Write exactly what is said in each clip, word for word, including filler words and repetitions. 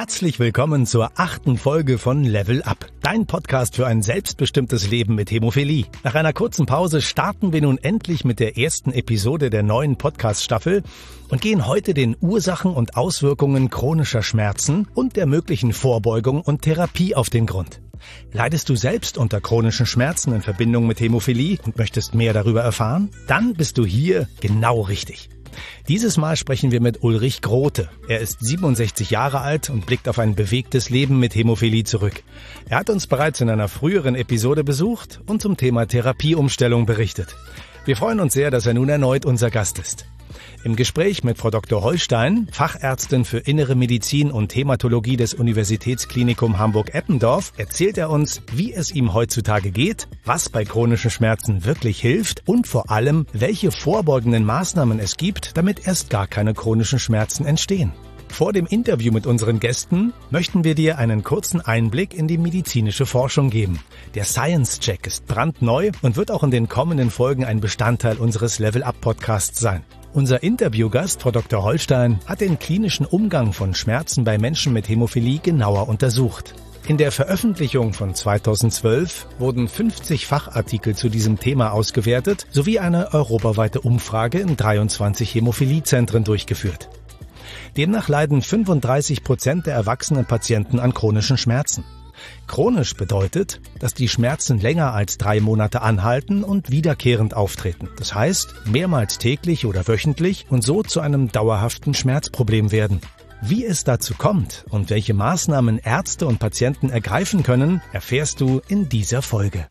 Herzlich willkommen zur achten Folge von Level Up, dein Podcast für ein selbstbestimmtes Leben mit Hämophilie. Nach einer kurzen Pause starten wir nun endlich mit der ersten Episode der neuen Podcast-Staffel und gehen heute den Ursachen und Auswirkungen chronischer Schmerzen und der möglichen Vorbeugung und Therapie auf den Grund. Leidest du selbst unter chronischen Schmerzen in Verbindung mit Hämophilie und möchtest mehr darüber erfahren? Dann bist du hier genau richtig. Dieses Mal sprechen wir mit Ulrich Grote. Er ist siebenundsechzig Jahre alt und blickt auf ein bewegtes Leben mit Hämophilie zurück. Er hat uns bereits in einer früheren Episode besucht und zum Thema Therapieumstellung berichtet. Wir freuen uns sehr, dass er nun erneut unser Gast ist. Im Gespräch mit Frau Doktor Holstein, Fachärztin für Innere Medizin und Hämatologie des Universitätsklinikum Hamburg-Eppendorf, erzählt er uns, wie es ihm heutzutage geht, was bei chronischen Schmerzen wirklich hilft und vor allem, welche vorbeugenden Maßnahmen es gibt, damit erst gar keine chronischen Schmerzen entstehen. Vor dem Interview mit unseren Gästen möchten wir dir einen kurzen Einblick in die medizinische Forschung geben. Der Science Check ist brandneu und wird auch in den kommenden Folgen ein Bestandteil unseres Level Up Podcasts sein. Unser Interviewgast, Frau Doktor Holstein, hat den klinischen Umgang von Schmerzen bei Menschen mit Hämophilie genauer untersucht. In der Veröffentlichung von zweitausendzwölf wurden fünfzig Fachartikel zu diesem Thema ausgewertet, sowie eine europaweite Umfrage in dreiundzwanzig Hämophiliezentren durchgeführt. Demnach leiden fünfunddreißig Prozent der erwachsenen Patienten an chronischen Schmerzen. Chronisch bedeutet, dass die Schmerzen länger als drei Monate anhalten und wiederkehrend auftreten. Das heißt, mehrmals täglich oder wöchentlich und so zu einem dauerhaften Schmerzproblem werden. Wie es dazu kommt und welche Maßnahmen Ärzte und Patienten ergreifen können, erfährst du in dieser Folge.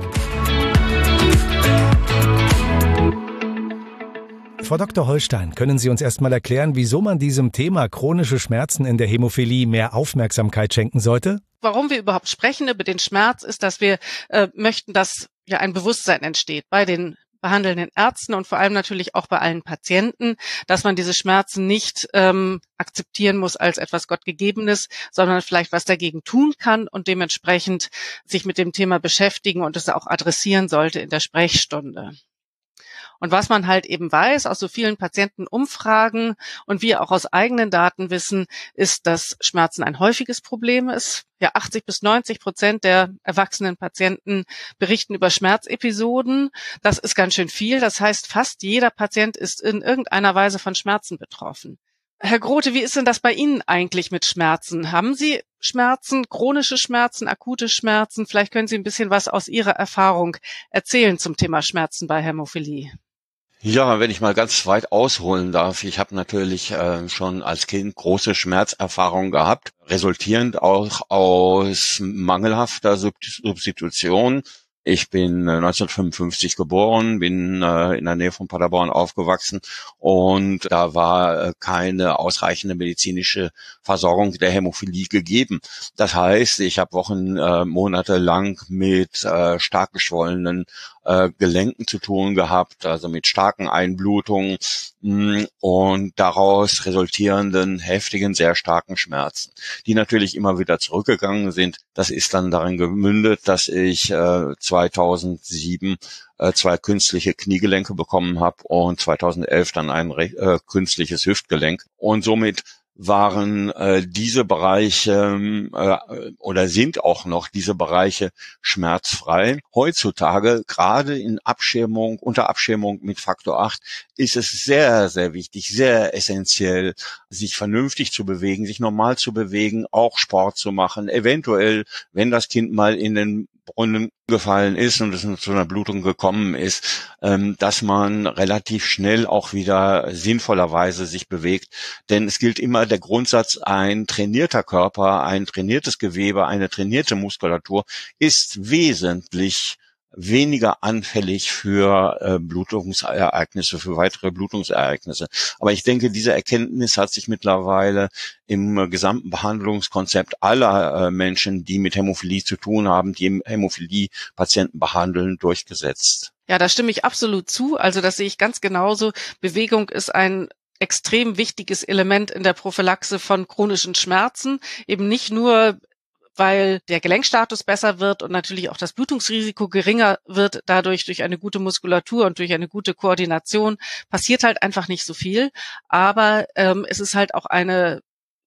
Frau Doktor Holstein, können Sie uns erstmal erklären, wieso man diesem Thema chronische Schmerzen in der Hämophilie mehr Aufmerksamkeit schenken sollte? Warum wir überhaupt sprechen über den Schmerz, ist, dass wir äh, möchten, dass ja ein Bewusstsein entsteht bei den behandelnden Ärzten und vor allem natürlich auch bei allen Patienten, dass man diese Schmerzen nicht ähm, akzeptieren muss als etwas Gottgegebenes, sondern vielleicht was dagegen tun kann und dementsprechend sich mit dem Thema beschäftigen und es auch adressieren sollte in der Sprechstunde. Und was man halt eben weiß aus so vielen Patientenumfragen und wir auch aus eigenen Daten wissen, ist, dass Schmerzen ein häufiges Problem ist. Ja, achtzig bis neunzig Prozent der erwachsenen Patienten berichten über Schmerzepisoden. Das ist ganz schön viel. Das heißt, fast jeder Patient ist in irgendeiner Weise von Schmerzen betroffen. Herr Grote, wie ist denn das bei Ihnen eigentlich mit Schmerzen? Haben Sie Schmerzen, chronische Schmerzen, akute Schmerzen? Vielleicht können Sie ein bisschen was aus Ihrer Erfahrung erzählen zum Thema Schmerzen bei Hämophilie. Ja, wenn ich mal ganz weit ausholen darf, ich habe natürlich äh, schon als Kind große Schmerzerfahrungen gehabt, resultierend auch aus mangelhafter Substitution. Ich bin neunzehnhundertfünfundfünfzig geboren, bin äh, in der Nähe von Paderborn aufgewachsen und da war äh, keine ausreichende medizinische Versorgung der Hämophilie gegeben. Das heißt, ich habe Wochen, äh, Monate lang mit äh, stark geschwollenen äh, Gelenken zu tun gehabt, also mit starken Einblutungen mh, und daraus resultierenden heftigen, sehr starken Schmerzen, die natürlich immer wieder zurückgegangen sind. Das ist dann darin gemündet, dass ich äh, zweitausendsieben äh, zwei künstliche Kniegelenke bekommen habe und zweitausendelf dann ein äh, künstliches Hüftgelenk. Und somit waren äh, diese Bereiche äh, oder sind auch noch diese Bereiche schmerzfrei. Heutzutage, gerade in Abschirmung, unter Abschirmung mit Faktor acht, ist es sehr, sehr wichtig, sehr essentiell, sich vernünftig zu bewegen, sich normal zu bewegen, auch Sport zu machen, eventuell, wenn das Kind mal in den Brunnen gefallen ist und es zu einer Blutung gekommen ist, ähm, dass man relativ schnell auch wieder sinnvollerweise sich bewegt. Denn es gilt immer der Grundsatz, ein trainierter Körper, ein trainiertes Gewebe, eine trainierte Muskulatur ist wesentlich weniger anfällig für äh, Blutungsereignisse, für weitere Blutungsereignisse. Aber ich denke, diese Erkenntnis hat sich mittlerweile im äh, gesamten Behandlungskonzept aller äh, Menschen, die mit Hämophilie zu tun haben, die Hämophilie-Patienten behandeln, durchgesetzt. Ja, da stimme ich absolut zu. Also das sehe ich ganz genauso. Bewegung ist ein extrem wichtiges Element in der Prophylaxe von chronischen Schmerzen. Eben nicht nur weil der Gelenkstatus besser wird und natürlich auch das Blutungsrisiko geringer wird, dadurch durch eine gute Muskulatur und durch eine gute Koordination passiert halt einfach nicht so viel. Aber ähm, es ist halt auch eine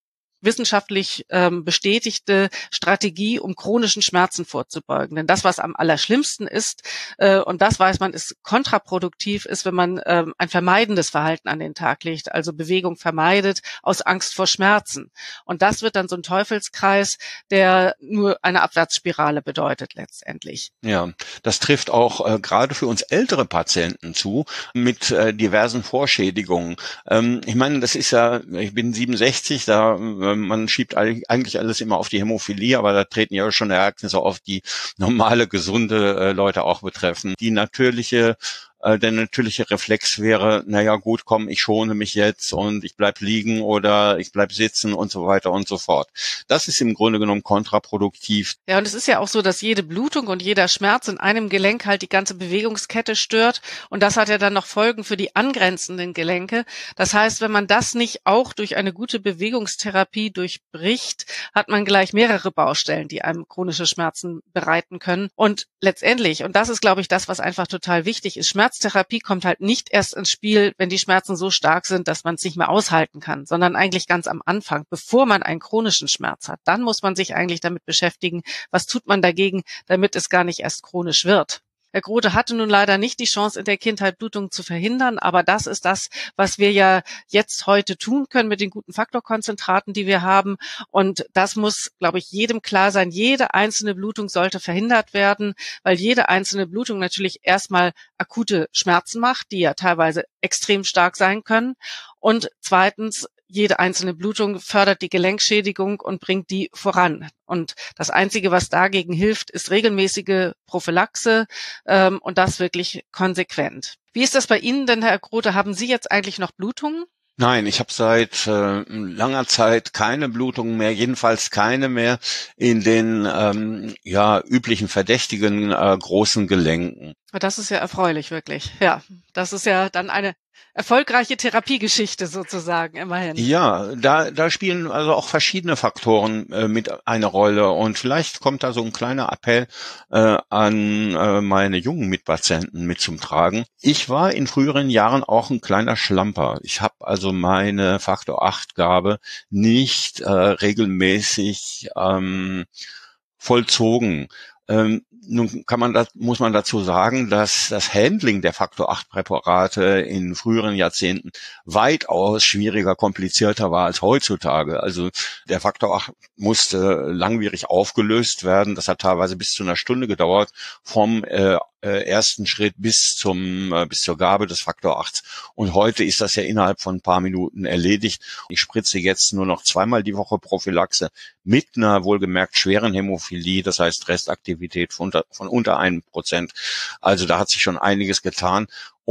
wissenschaftlich ähm, bestätigte Strategie, um chronischen Schmerzen vorzubeugen. Denn das, was am allerschlimmsten ist, äh, und das weiß man, ist kontraproduktiv, ist, wenn man ähm, ein vermeidendes Verhalten an den Tag legt, also Bewegung vermeidet aus Angst vor Schmerzen. Und das wird dann so ein Teufelskreis, der nur eine Abwärtsspirale bedeutet letztendlich. Ja, das trifft auch äh, gerade für uns ältere Patienten zu mit äh, diversen Vorschädigungen. Ähm, ich meine, das ist ja, ich bin siebenundsechzig, da äh, man schiebt eigentlich alles immer auf die Hämophilie, aber da treten ja schon Ereignisse auf, die normale, gesunde äh, Leute auch betreffen. Die natürliche Der natürliche Reflex wäre, naja gut, komm, ich schone mich jetzt und ich bleib liegen oder ich bleib sitzen und so weiter und so fort. Das ist im Grunde genommen kontraproduktiv. Ja, und es ist ja auch so, dass jede Blutung und jeder Schmerz in einem Gelenk halt die ganze Bewegungskette stört. Und das hat ja dann noch Folgen für die angrenzenden Gelenke. Das heißt, wenn man das nicht auch durch eine gute Bewegungstherapie durchbricht, hat man gleich mehrere Baustellen, die einem chronische Schmerzen bereiten können. Und letztendlich, und das ist, glaube ich, das, was einfach total wichtig ist, Schmerz Schmerztherapie kommt halt nicht erst ins Spiel, wenn die Schmerzen so stark sind, dass man es nicht mehr aushalten kann, sondern eigentlich ganz am Anfang, bevor man einen chronischen Schmerz hat. Dann muss man sich eigentlich damit beschäftigen, was tut man dagegen, damit es gar nicht erst chronisch wird. Herr Grote hatte nun leider nicht die Chance, in der Kindheit Blutungen zu verhindern, aber das ist das, was wir ja jetzt heute tun können mit den guten Faktorkonzentraten, die wir haben. Und das muss, glaube ich, jedem klar sein. Jede einzelne Blutung sollte verhindert werden, weil jede einzelne Blutung natürlich erstmal akute Schmerzen macht, die ja teilweise extrem stark sein können. Und zweitens, jede einzelne Blutung fördert die Gelenkschädigung und bringt die voran. Und das Einzige, was dagegen hilft, ist regelmäßige Prophylaxe ähm, und das wirklich konsequent. Wie ist das bei Ihnen denn, Herr Grote? Haben Sie jetzt eigentlich noch Blutungen? Nein, ich habe seit äh, langer Zeit keine Blutungen mehr, jedenfalls keine mehr in den ähm, ja üblichen verdächtigen äh, großen Gelenken. Das ist ja erfreulich, wirklich. Ja, das ist ja dann eine erfolgreiche Therapiegeschichte sozusagen, immerhin. Ja, da da spielen also auch verschiedene Faktoren äh, mit eine Rolle und vielleicht kommt da so ein kleiner Appell äh, an äh, meine jungen Mitpatienten mit zum Tragen. Ich war in früheren Jahren auch ein kleiner Schlamper. Ich habe also meine Faktor acht Gabe nicht äh, regelmäßig ähm, vollzogen. Ähm, nun kann man da, muss man dazu sagen, dass das Handling der Faktor acht Präparate in früheren Jahrzehnten weitaus schwieriger, komplizierter war als heutzutage. Also der Faktor acht musste langwierig aufgelöst werden. Das hat teilweise bis zu einer Stunde gedauert, vom äh, äh, ersten Schritt bis zum äh, bis zur Gabe des Faktor acht. Und heute ist das ja innerhalb von ein paar Minuten erledigt. Ich spritze jetzt nur noch zweimal die Woche Prophylaxe mit einer wohlgemerkt schweren Hämophilie, das heißt Restaktivität von unter, von unter einem Prozent. Also da hat sich schon einiges getan.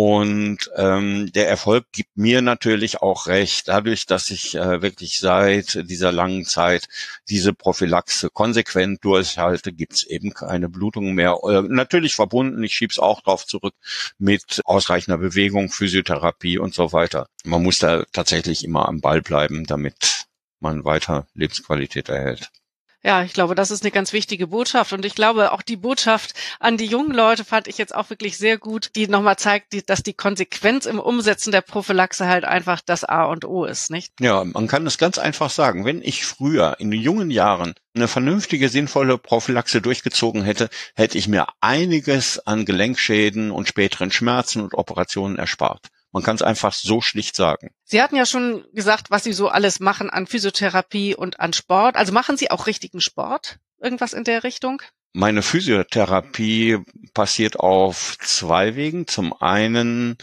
Und ähm, der Erfolg gibt mir natürlich auch recht, dadurch, dass ich äh, wirklich seit dieser langen Zeit diese Prophylaxe konsequent durchhalte, gibt's eben keine Blutungen mehr. Äh, natürlich verbunden, ich schieb's auch drauf zurück, mit ausreichender Bewegung, Physiotherapie und so weiter. Man muss da tatsächlich immer am Ball bleiben, damit man weiter Lebensqualität erhält. Ja, ich glaube, das ist eine ganz wichtige Botschaft. Und ich glaube, auch die Botschaft an die jungen Leute fand ich jetzt auch wirklich sehr gut, die nochmal zeigt, dass die Konsequenz im Umsetzen der Prophylaxe halt einfach das A und O ist, nicht? Ja, man kann es ganz einfach sagen. Wenn ich früher in den jungen Jahren eine vernünftige, sinnvolle Prophylaxe durchgezogen hätte, hätte ich mir einiges an Gelenkschäden und späteren Schmerzen und Operationen erspart. Man kann es einfach so schlicht sagen. Sie hatten ja schon gesagt, was Sie so alles machen an Physiotherapie und an Sport. Also machen Sie auch richtigen Sport? Irgendwas in der Richtung? Meine Physiotherapie passiert auf zwei Wegen. Zum einen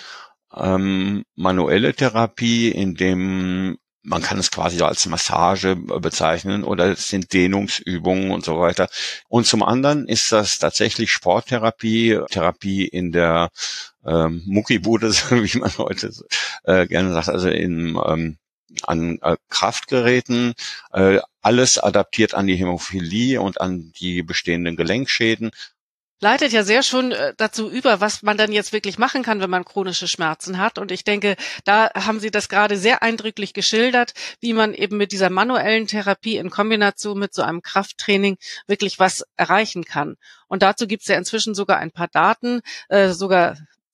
ähm, manuelle Therapie, in dem man kann es quasi als Massage bezeichnen oder es sind Dehnungsübungen und so weiter. Und zum anderen ist das tatsächlich Sporttherapie, Therapie in der ähm, Muckibude, wie man heute äh, gerne sagt, also in ähm, an äh, Kraftgeräten, äh, alles adaptiert an die Hämophilie und an die bestehenden Gelenkschäden. Leitet ja sehr schon dazu über, was man dann jetzt wirklich machen kann, wenn man chronische Schmerzen hat. Und ich denke, da haben Sie das gerade sehr eindrücklich geschildert, wie man eben mit dieser manuellen Therapie in Kombination mit so einem Krafttraining wirklich was erreichen kann. Und dazu gibt es ja inzwischen sogar ein paar Daten, äh, sogar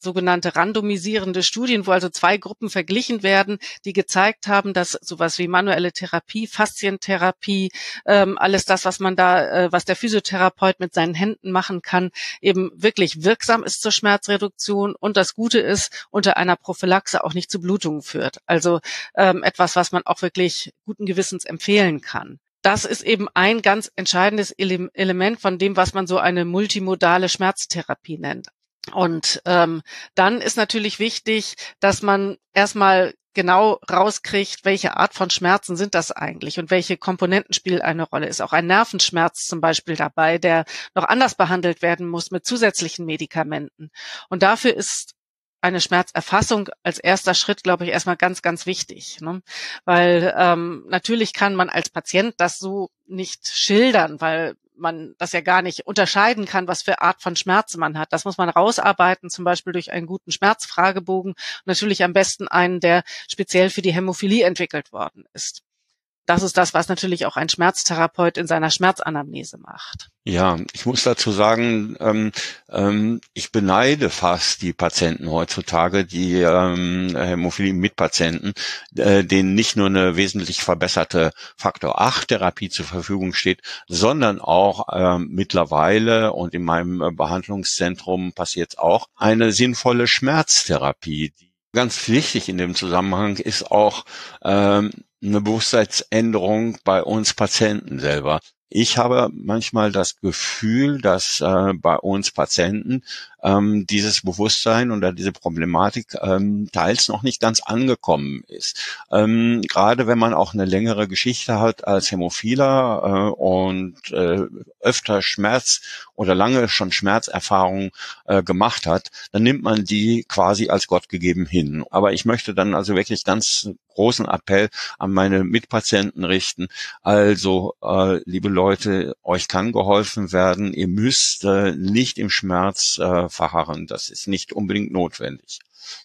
sogenannte randomisierende Studien, wo also zwei Gruppen verglichen werden, die gezeigt haben, dass sowas wie manuelle Therapie, Faszientherapie, ähm, alles das, was man da, äh, was der Physiotherapeut mit seinen Händen machen kann, eben wirklich wirksam ist zur Schmerzreduktion und das Gute ist, unter einer Prophylaxe auch nicht zu Blutungen führt. Also ähm, etwas, was man auch wirklich guten Gewissens empfehlen kann. Das ist eben ein ganz entscheidendes Ele- Element von dem, was man so eine multimodale Schmerztherapie nennt. Und ähm, dann ist natürlich wichtig, dass man erstmal genau rauskriegt, welche Art von Schmerzen sind das eigentlich und welche Komponenten spielen eine Rolle. Ist auch ein Nervenschmerz zum Beispiel dabei, der noch anders behandelt werden muss mit zusätzlichen Medikamenten. Und dafür ist eine Schmerzerfassung als erster Schritt, glaube ich, erstmal ganz, ganz wichtig, ne? Weil ähm, natürlich kann man als Patient das so nicht schildern, weil man das ja gar nicht unterscheiden kann, was für Art von Schmerzen man hat. Das muss man rausarbeiten, zum Beispiel durch einen guten Schmerzfragebogen. Und natürlich am besten einen, der speziell für die Hämophilie entwickelt worden ist. Das ist das, was natürlich auch ein Schmerztherapeut in seiner Schmerzanamnese macht. Ja, ich muss dazu sagen, ähm, ähm, ich beneide fast die Patienten heutzutage, die ähm, Hämophilie-Mitpatienten, äh, denen nicht nur eine wesentlich verbesserte Faktor acht Therapie zur Verfügung steht, sondern auch ähm, mittlerweile, und in meinem äh, Behandlungszentrum passiert es auch, eine sinnvolle Schmerztherapie. Ganz wichtig in dem Zusammenhang ist auch ähm, eine Bewusstseinsänderung bei uns Patienten selber. Ich habe manchmal das Gefühl, dass äh, bei uns Patienten ähm, dieses Bewusstsein oder diese Problematik ähm, teils noch nicht ganz angekommen ist. Ähm, gerade wenn man auch eine längere Geschichte hat als Hämophiler äh, und äh, öfter Schmerz oder lange schon Schmerzerfahrungen äh, gemacht hat, dann nimmt man die quasi als Gott gegeben hin. Aber ich möchte dann also wirklich ganz großen Appell an meine Mitpatienten richten. Also, äh, liebe Leute, euch kann geholfen werden. Ihr müsst äh, nicht im Schmerz äh, verharren. Das ist nicht unbedingt notwendig.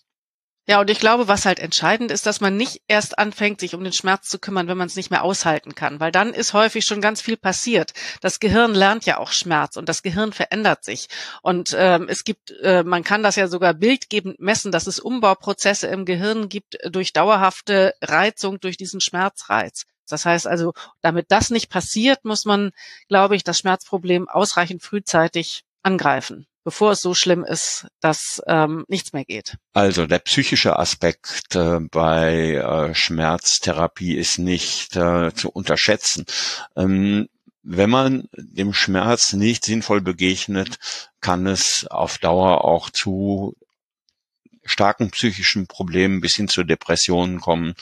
Ja, und ich glaube, was halt entscheidend ist, dass man nicht erst anfängt, sich um den Schmerz zu kümmern, wenn man es nicht mehr aushalten kann, weil dann ist häufig schon ganz viel passiert. Das Gehirn lernt ja auch Schmerz und das Gehirn verändert sich. Und ähm, es gibt, äh, man kann das ja sogar bildgebend messen, dass es Umbauprozesse im Gehirn gibt durch dauerhafte Reizung durch diesen Schmerzreiz. Das heißt also, damit das nicht passiert, muss man, glaube ich, das Schmerzproblem ausreichend frühzeitig angreifen, bevor es so schlimm ist, dass ähm, nichts mehr geht. Also der psychische Aspekt äh, bei äh, Schmerztherapie ist nicht äh, zu unterschätzen. Ähm, wenn man dem Schmerz nicht sinnvoll begegnet, kann es auf Dauer auch zu starken psychischen Problemen bis hin zu Depressionen kommen.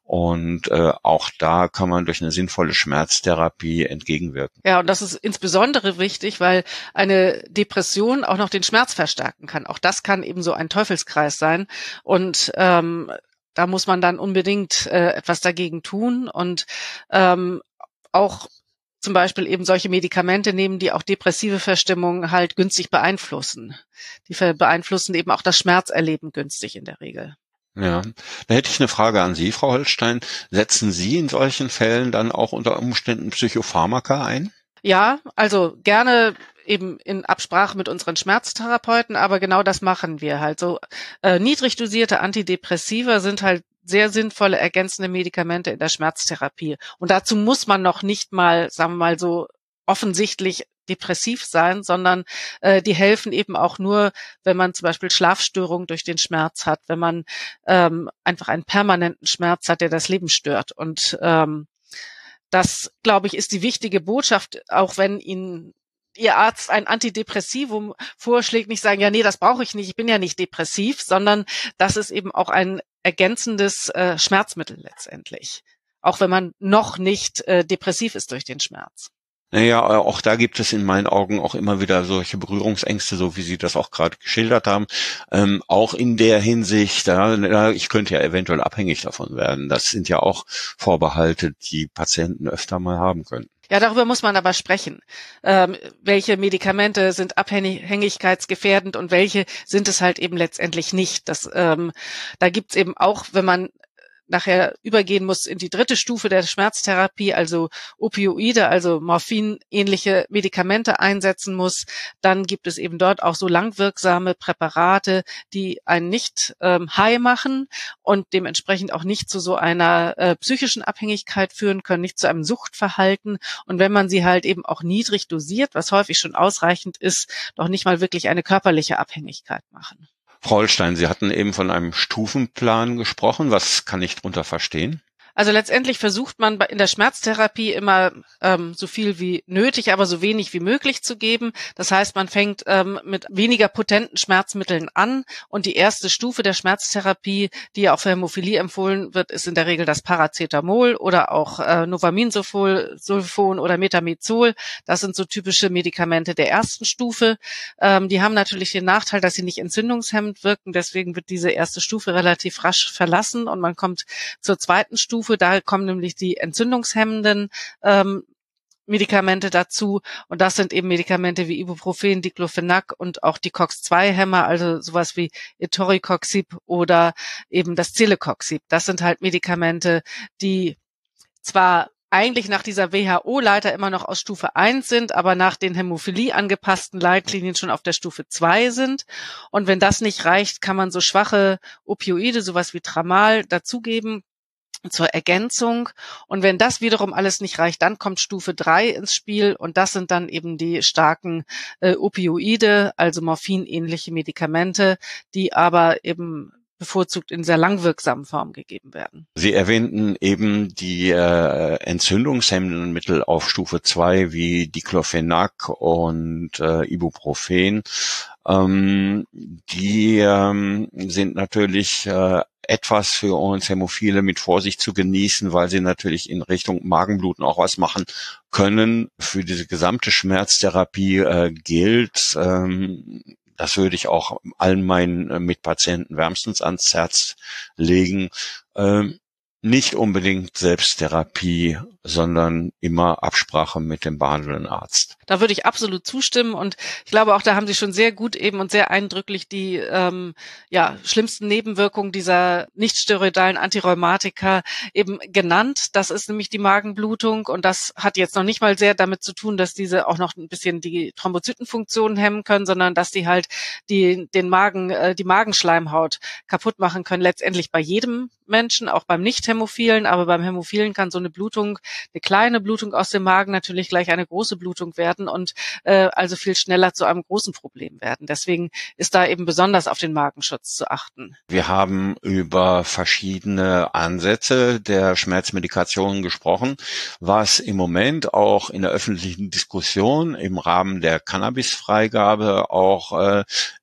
Und äh, auch da kann man durch eine sinnvolle Schmerztherapie entgegenwirken. Ja, und das ist insbesondere wichtig, weil eine Depression auch noch den Schmerz verstärken kann. Auch das kann eben so ein Teufelskreis sein. Und ähm, da muss man dann unbedingt äh, etwas dagegen tun und ähm, auch zum Beispiel eben solche Medikamente nehmen, die auch depressive Verstimmung halt günstig beeinflussen. Die beeinflussen eben auch das Schmerzerleben günstig in der Regel. Ja, da hätte ich eine Frage an Sie, Frau Holstein. Setzen Sie in solchen Fällen dann auch unter Umständen Psychopharmaka ein? Ja, also gerne eben in Absprache mit unseren Schmerztherapeuten, aber genau das machen wir halt. So äh, niedrig dosierte Antidepressiva sind halt sehr sinnvolle ergänzende Medikamente in der Schmerztherapie. Und dazu muss man noch nicht mal, sagen wir mal so, offensichtlich depressiv sein, sondern äh, die helfen eben auch nur, wenn man zum Beispiel Schlafstörungen durch den Schmerz hat, wenn man ähm, einfach einen permanenten Schmerz hat, der das Leben stört. Und ähm, das, glaube ich, ist die wichtige Botschaft, auch wenn Ihnen Ihr Arzt ein Antidepressivum vorschlägt, nicht sagen, ja, nee, das brauche ich nicht, ich bin ja nicht depressiv, sondern das ist eben auch ein ergänzendes äh, Schmerzmittel letztendlich, auch wenn man noch nicht äh, depressiv ist durch den Schmerz. Naja, auch da gibt es in meinen Augen auch immer wieder solche Berührungsängste, so wie Sie das auch gerade geschildert haben. Ähm, auch in der Hinsicht, ja, ich könnte ja eventuell abhängig davon werden. Das sind ja auch Vorbehalte, die Patienten öfter mal haben können. Ja, darüber muss man aber sprechen. Ähm, welche Medikamente sind abhängigkeitsgefährdend und welche sind es halt eben letztendlich nicht. Das, ähm, da gibt's eben auch, wenn man nachher übergehen muss in die dritte Stufe der Schmerztherapie, also Opioide, also morphinähnliche Medikamente einsetzen muss, dann gibt es eben dort auch so langwirksame Präparate, die einen nicht ähm, high machen und dementsprechend auch nicht zu so einer äh, psychischen Abhängigkeit führen können, nicht zu einem Suchtverhalten. Und wenn man sie halt eben auch niedrig dosiert, was häufig schon ausreichend ist, doch nicht mal wirklich eine körperliche Abhängigkeit machen. Frau Holstein, Sie hatten eben von einem Stufenplan gesprochen. Was kann ich darunter verstehen? Also letztendlich versucht man in der Schmerztherapie immer ähm, so viel wie nötig, aber so wenig wie möglich zu geben. Das heißt, man fängt ähm, mit weniger potenten Schmerzmitteln an und die erste Stufe der Schmerztherapie, die ja auch für Hämophilie empfohlen wird, ist in der Regel das Paracetamol oder auch äh, Novaminsulfon Sulfon oder Metamizol. Das sind so typische Medikamente der ersten Stufe. Ähm, die haben natürlich den Nachteil, dass sie nicht entzündungshemmend wirken. Deswegen wird diese erste Stufe relativ rasch verlassen und man kommt zur zweiten Stufe. Da kommen nämlich die entzündungshemmenden ähm, Medikamente dazu und das sind eben Medikamente wie Ibuprofen, Diclofenac und auch die COX zwei Hämmer, also sowas wie Etoricoxib oder eben das Celecoxib. Das sind halt Medikamente, die zwar eigentlich nach dieser W H O-Leiter immer noch aus Stufe eins sind, aber nach den Hämophilie angepassten Leitlinien schon auf der Stufe zwei sind. Und wenn das nicht reicht, kann man so schwache Opioide, sowas wie Tramal, dazugeben zur Ergänzung. Und wenn das wiederum alles nicht reicht, dann kommt Stufe drei ins Spiel und das sind dann eben die starken äh, Opioide, also morphinähnliche Medikamente, die aber eben bevorzugt in sehr langwirksamen Form gegeben werden. Sie erwähnten eben die äh, entzündungshemmenden Mittel auf Stufe zwei wie Diclofenac und äh, Ibuprofen. Ähm, die ähm, sind natürlich äh, etwas für uns Hämophile mit Vorsicht zu genießen, weil sie natürlich in Richtung Magenbluten auch was machen können. Für diese gesamte Schmerztherapie äh, gilt, ähm, das würde ich auch allen meinen äh, Mitpatienten wärmstens ans Herz legen, ähm, nicht unbedingt Selbsttherapie, sondern immer Absprache mit dem behandelnden Arzt. Da würde ich absolut zustimmen und ich glaube auch, da haben Sie schon sehr gut eben und sehr eindrücklich die ähm, ja schlimmsten Nebenwirkungen dieser nichtsteroidalen Antirheumatika eben genannt. Das ist nämlich die Magenblutung und das hat jetzt noch nicht mal sehr damit zu tun, dass diese auch noch ein bisschen die Thrombozytenfunktion hemmen können, sondern dass die halt die den Magen, äh, die Magenschleimhaut kaputt machen können, letztendlich bei jedem Menschen, auch beim Nicht-Hämophilen, aber beim Hämophilen kann so eine Blutung, eine kleine Blutung aus dem Magen natürlich gleich eine große Blutung werden und äh, also viel schneller zu einem großen Problem werden. Deswegen ist da eben besonders auf den Magenschutz zu achten. Wir haben über verschiedene Ansätze der Schmerzmedikation gesprochen, was im Moment auch in der öffentlichen Diskussion im Rahmen der Cannabisfreigabe auch äh,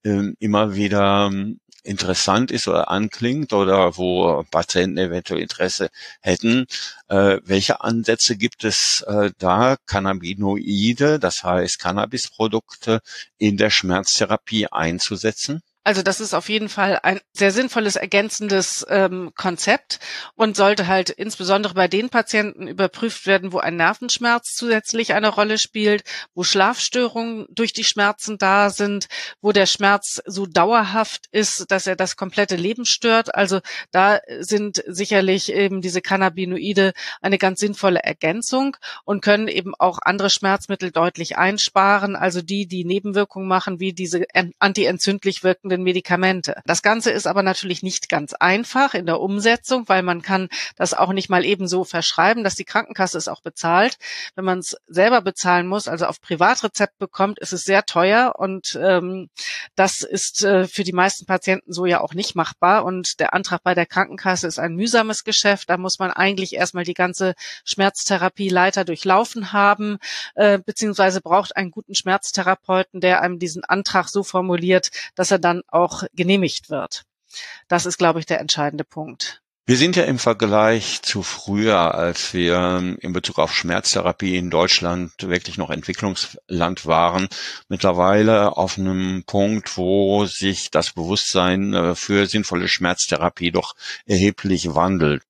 immer wieder interessant ist oder anklingt oder wo Patienten eventuell Interesse hätten. Äh, welche Ansätze gibt es äh, da, Cannabinoide, das heißt Cannabisprodukte, in der Schmerztherapie einzusetzen? Also das ist auf jeden Fall ein sehr sinnvolles, ergänzendes ähm, Konzept und sollte halt insbesondere bei den Patienten überprüft werden, wo ein Nervenschmerz zusätzlich eine Rolle spielt, wo Schlafstörungen durch die Schmerzen da sind, wo der Schmerz so dauerhaft ist, dass er das komplette Leben stört. Also da sind sicherlich eben diese Cannabinoide eine ganz sinnvolle Ergänzung und können eben auch andere Schmerzmittel deutlich einsparen, also die, die Nebenwirkungen machen, wie diese antientzündlich wirkenden Medikamente. Das Ganze ist aber natürlich nicht ganz einfach in der Umsetzung, weil man kann das auch nicht mal eben so verschreiben, dass die Krankenkasse es auch bezahlt. Wenn man es selber bezahlen muss, also auf Privatrezept bekommt, ist es sehr teuer und ähm, das ist äh, für die meisten Patienten so ja auch nicht machbar und der Antrag bei der Krankenkasse ist ein mühsames Geschäft. Da muss man eigentlich erstmal die ganze Schmerztherapieleiter durchlaufen haben, äh, beziehungsweise braucht einen guten Schmerztherapeuten, der einem diesen Antrag so formuliert, dass er dann auch genehmigt wird. Das ist, glaube ich, der entscheidende Punkt. Wir sind ja im Vergleich zu früher, als wir in Bezug auf Schmerztherapie in Deutschland wirklich noch Entwicklungsland waren, mittlerweile auf einem Punkt, wo sich das Bewusstsein für sinnvolle Schmerztherapie doch erheblich wandelt.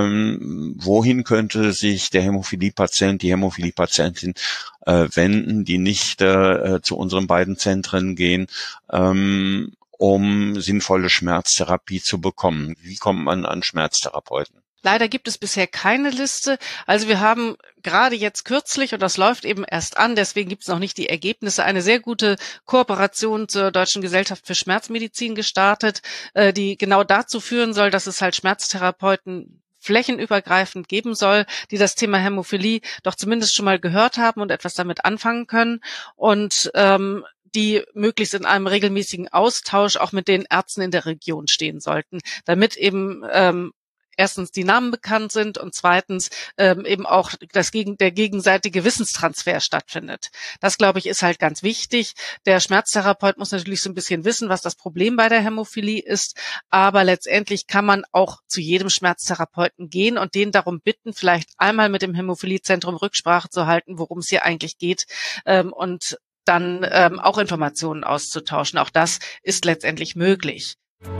Ähm, wohin könnte sich der Hämophilie-Patient, die Hämophilie-Patientin äh, wenden, die nicht äh, zu unseren beiden Zentren gehen, ähm, um sinnvolle Schmerztherapie zu bekommen? Wie kommt man an Schmerztherapeuten? Leider gibt es bisher keine Liste. Also wir haben gerade jetzt kürzlich, und das läuft eben erst an, deswegen gibt es noch nicht die Ergebnisse, eine sehr gute Kooperation zur Deutschen Gesellschaft für Schmerzmedizin gestartet, die genau dazu führen soll, dass es halt Schmerztherapeuten flächenübergreifend geben soll, die das Thema Hämophilie doch zumindest schon mal gehört haben und etwas damit anfangen können. Und ähm, die möglichst in einem regelmäßigen Austausch auch mit den Ärzten in der Region stehen sollten, damit eben ähm, erstens die Namen bekannt sind und zweitens ähm, eben auch das gegen, der gegenseitige Wissenstransfer stattfindet. Das, glaube ich, ist halt ganz wichtig. Der Schmerztherapeut muss natürlich so ein bisschen wissen, was das Problem bei der Hämophilie ist, aber letztendlich kann man auch zu jedem Schmerztherapeuten gehen und den darum bitten, vielleicht einmal mit dem Hämophiliezentrum Rücksprache zu halten, worum es hier eigentlich geht, ähm, und dann ähm, auch Informationen auszutauschen. Auch das ist letztendlich möglich.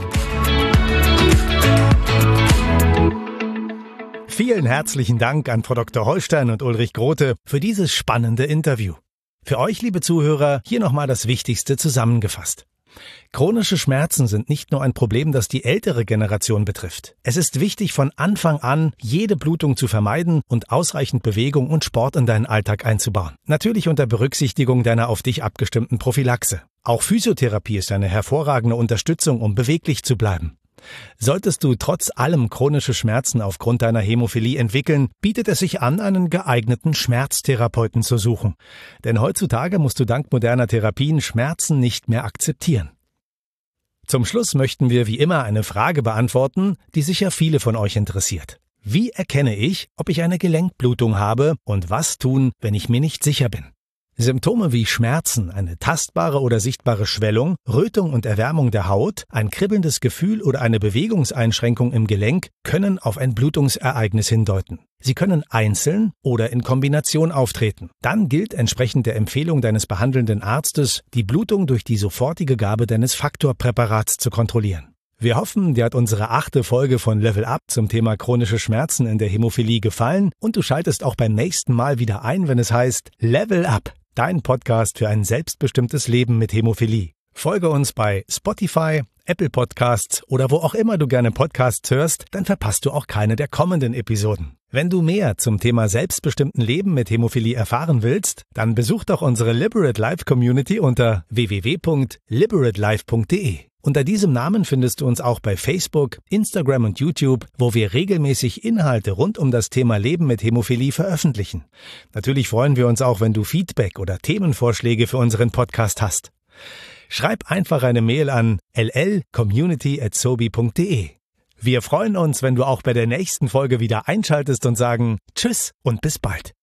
Vielen herzlichen Dank an Frau Doktor Holstein und Ulrich Grote für dieses spannende Interview. Für euch, liebe Zuhörer, hier nochmal das Wichtigste zusammengefasst. Chronische Schmerzen sind nicht nur ein Problem, das die ältere Generation betrifft. Es ist wichtig, von Anfang an jede Blutung zu vermeiden und ausreichend Bewegung und Sport in deinen Alltag einzubauen. Natürlich unter Berücksichtigung deiner auf dich abgestimmten Prophylaxe. Auch Physiotherapie ist eine hervorragende Unterstützung, um beweglich zu bleiben. Solltest du trotz allem chronische Schmerzen aufgrund deiner Hämophilie entwickeln, bietet es sich an, einen geeigneten Schmerztherapeuten zu suchen. Denn heutzutage musst du dank moderner Therapien Schmerzen nicht mehr akzeptieren. Zum Schluss möchten wir wie immer eine Frage beantworten, die sicher viele von euch interessiert. Wie erkenne ich, ob ich eine Gelenkblutung habe und was tun, wenn ich mir nicht sicher bin? Symptome wie Schmerzen, eine tastbare oder sichtbare Schwellung, Rötung und Erwärmung der Haut, ein kribbelndes Gefühl oder eine Bewegungseinschränkung im Gelenk können auf ein Blutungsereignis hindeuten. Sie können einzeln oder in Kombination auftreten. Dann gilt entsprechend der Empfehlung deines behandelnden Arztes, die Blutung durch die sofortige Gabe deines Faktorpräparats zu kontrollieren. Wir hoffen, dir hat unsere achte Folge von Level Up zum Thema chronische Schmerzen in der Hämophilie gefallen und du schaltest auch beim nächsten Mal wieder ein, wenn es heißt Level Up. Dein Podcast für ein selbstbestimmtes Leben mit Hämophilie. Folge uns bei Spotify, Apple Podcasts oder wo auch immer du gerne Podcasts hörst, dann verpasst du auch keine der kommenden Episoden. Wenn du mehr zum Thema selbstbestimmten Leben mit Hämophilie erfahren willst, dann besuch doch unsere Liberate Life Community unter w w w punkt liberate life punkt d e. Unter diesem Namen findest du uns auch bei Facebook, Instagram und YouTube, wo wir regelmäßig Inhalte rund um das Thema Leben mit Hämophilie veröffentlichen. Natürlich freuen wir uns auch, wenn du Feedback oder Themenvorschläge für unseren Podcast hast. Schreib einfach eine Mail an l l community at sobi punkt d e. Wir freuen uns, wenn du auch bei der nächsten Folge wieder einschaltest und sagen Tschüss und bis bald.